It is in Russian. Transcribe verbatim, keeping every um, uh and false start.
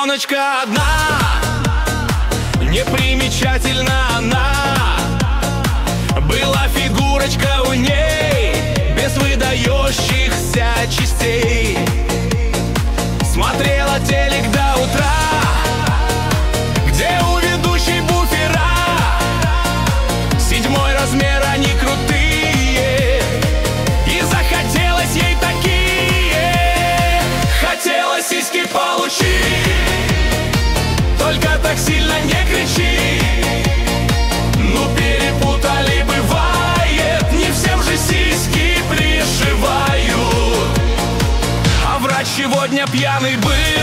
девчоночка одна, непримечательна она. Была фигурочка у ней без выдающихся частей. Смотрела телек до утра, где у ведущей буфера седьмой размер, они крутые. И захотелось ей такие, хотелось сиськи получить. Только так сильно не кричи, ну перепутали, бывает, не всем же сиськи пришивают. А врач сегодня пьяный был,